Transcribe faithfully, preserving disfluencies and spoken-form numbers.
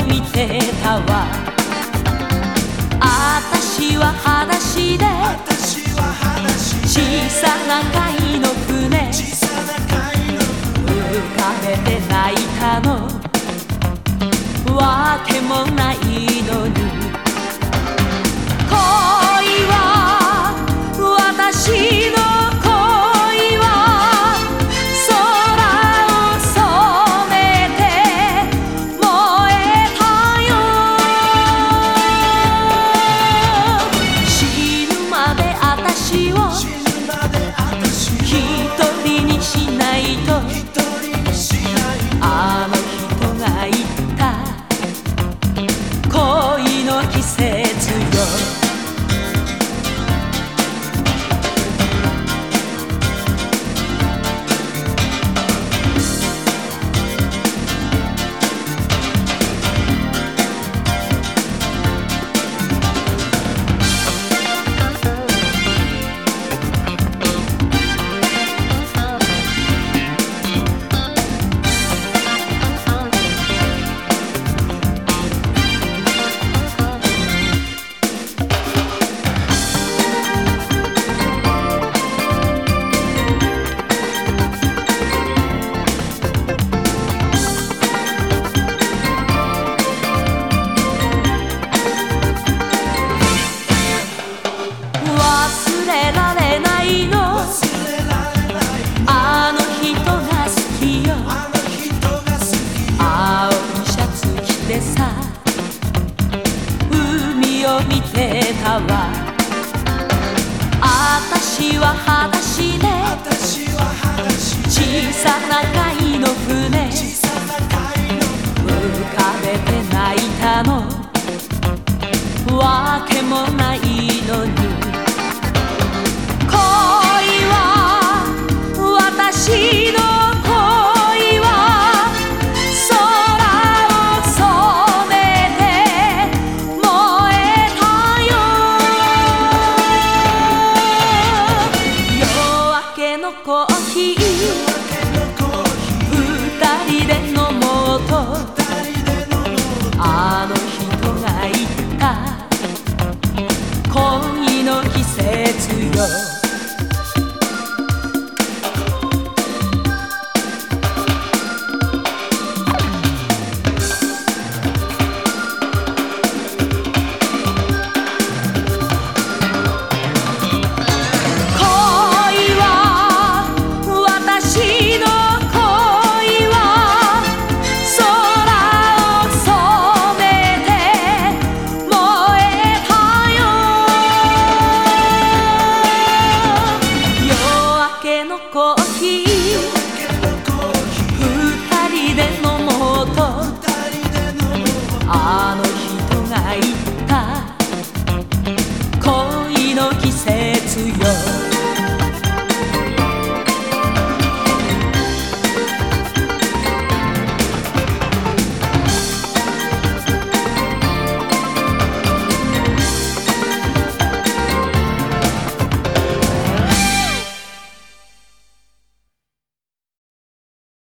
見てたわ。あたしは裸足で小さな貝の船浮かべて泣いたの。わけもないのに恋は私の恋は空を染めて燃えたよ。死ぬまであたしを一人にしないとあの人が言った恋の季節よ。忘れられないのあの人が好きよ。青いシャツ着てさ海を見てたわ。あたしは裸足で小さな貝の船浮かべて泣いたの。わけもないのに私の恋は空を染めて燃えたよ。夜明けのコーヒー二人で飲もうとあの人が言った恋の季節よ。コーヒー二人で飲もうとあ